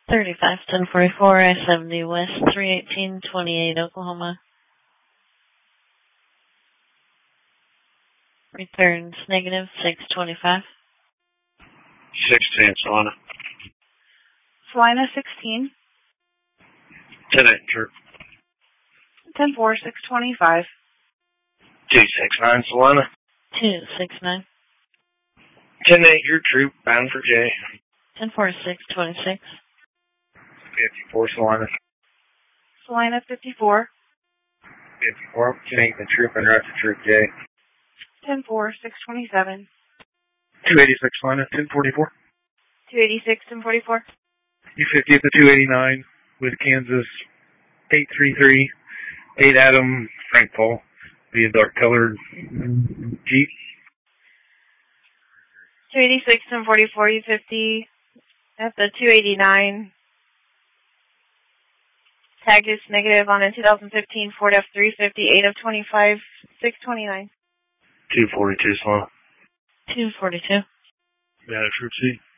351044, I-70 West, 31828, Oklahoma. Returns negative 625. 610, Salina. Salina 16. 10-8, Troop. 10-4, 625. 269, Salina. 269. 10-8, your troop, bound for J. 10-4, 626. 54, Salina. Salina 54. 54, 10-8, the troop, and route to troop J. 10-4, 627. 286, Salina. 1044. 286 and 44. U-50 at the 289 with Kansas 833, 8 Adam, Frank Paul, via dark colored Jeep. 286 and 44, U-50 at the 289. Tag is negative on a 2015 Ford F-350, 8 of 25, 629. 242, Salina. 242. Yeah, Troop C.